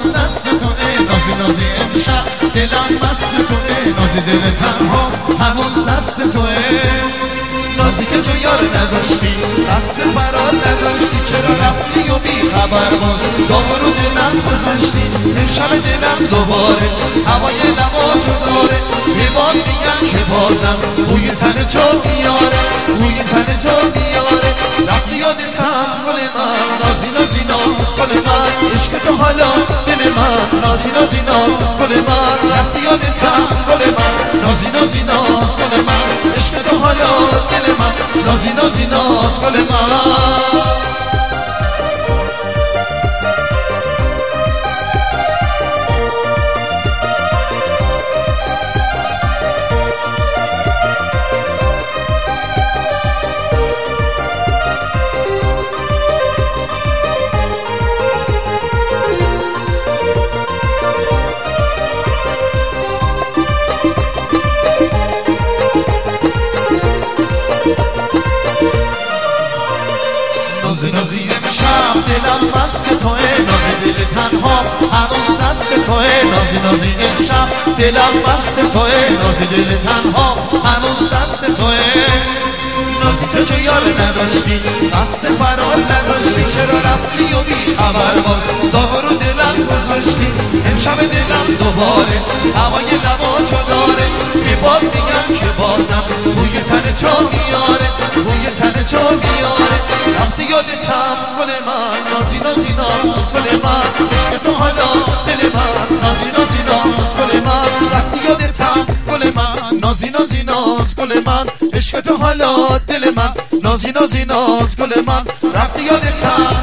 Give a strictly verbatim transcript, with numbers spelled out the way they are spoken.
دست توه نازی نازی امشب دلم مست توه نازی دل تنها هنوز دست توه نازی که تو یار نداشتی قصد فرار نداشتی چرا رفتی و بی خبر باز داغ رو دلم گذاشتی امشب دلم دوباره هوای لباتو داره یه باد میگن که بازم بوی تن تو میاره بوی تن تو میاره رفتی یادتم گل من نازی نازی ناز گل من عشق تو حالا دل من نازی نازی ناز گل من رفتی یادتم گل من نازی نازی ناز گل من عشق تو حالا دل من نازی نازی ناز گل من نازی نازی امشب دلم مست توه نازی دل تنها هنوز دست توه نازی نازی امشب دلم مست توه نازی دل تنها هنوز دست توه نازی تو جو یار نداشتی قصد فرار نداشتی چرا رفتی و بی خبر باز داغ رو دلم گذاشتی امشب دلم دوباره هوای لباتو داره بی باد میگن که بازم بوی تن تو میاره بوی تن تو میاره رفتی یادتم گل من نازی نازی ناز گل من عشق تو حالا دل من نازی نازی ناز گل من رفتی یادتم گل من نازی نازی ناز گل من عشق تو حالا دل من نازی نازی ناز گل من رفتی یادتم